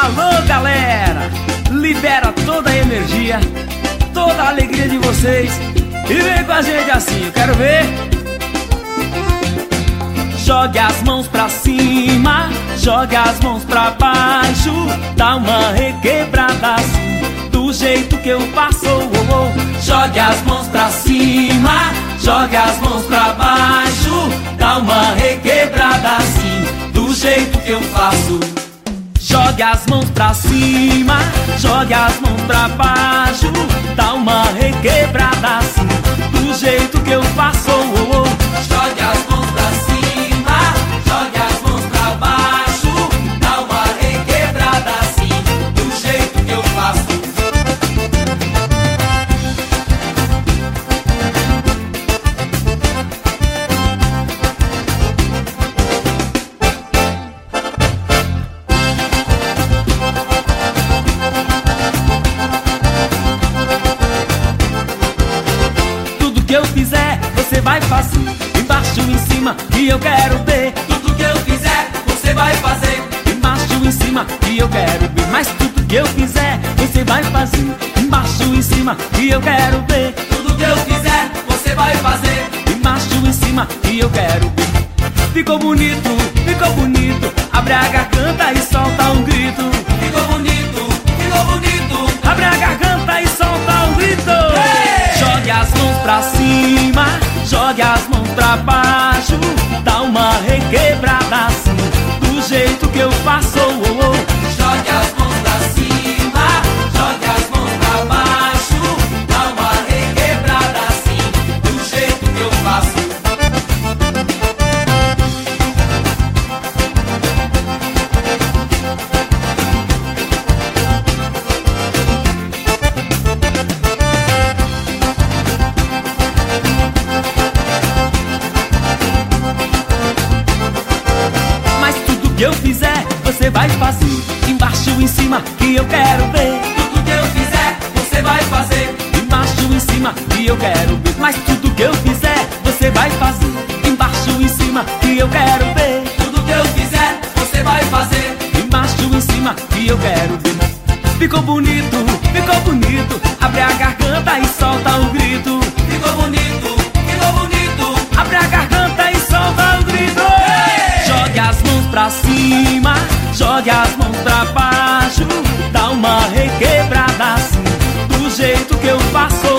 Alô, galera! Libera toda a energia, toda a alegria de vocês e vem com a gente assim, eu quero ver. Jogue as mãos pra cima, jogue as mãos pra baixo, dá uma requebrada assim, do jeito que eu faço. Jogue as mãos pra cima, jogue as mãos pra baixo, dá uma requebrada assim, do jeito que eu faço. Jogue as mãos pra cima, jogue as mãos pra baixo, dá uma requebrada assim, do jeito que eu faço. Jogue as mãos pra cima, jogue as mãos pra baixo, dá uma requebrada assim, do jeito que eu faço. Que eu fizer, você vai fazer, embaixo, em cima, e eu quero ver. Tudo que eu fizer, você vai fazer, embaixo, em cima, e eu quero ver. Mas tudo que eu fizer, você vai fazer, embaixo, em cima, e eu quero ver. Tudo que eu fizer, você vai fazer, embaixo, em cima, e eu quero ver. Ficou bonito, abre a garganta e solta um grito. Ficou bonito, abre a garganta e solta um grito. Jogue as mãos pra cima, jogue as mãos pra baixo, dá uma requebrada assim, do jeito que eu faço. Jogue as mãos pra cima, jogue as mãos pra baixo, dá uma requebrada assim, do jeito que eu faço. Que eu fizer, você vai fazer, embaixo, em cima, que eu quero ver. Tudo que eu fizer, você vai fazer, embaixo, em cima, que eu quero ver. Mas tudo que eu fizer, você vai fazer, embaixo, em cima, que eu quero ver. Tudo que eu fizer, você vai fazer, embaixo, em cima, que eu quero ver. Ficou bonito, abre a garganta e solta um grito. Ficou bonito, abre a garganta e solta um grito. Jogue as mãos pra cima, jogue as mãos pra baixo, dá uma requebrada assim, do jeito que eu faço.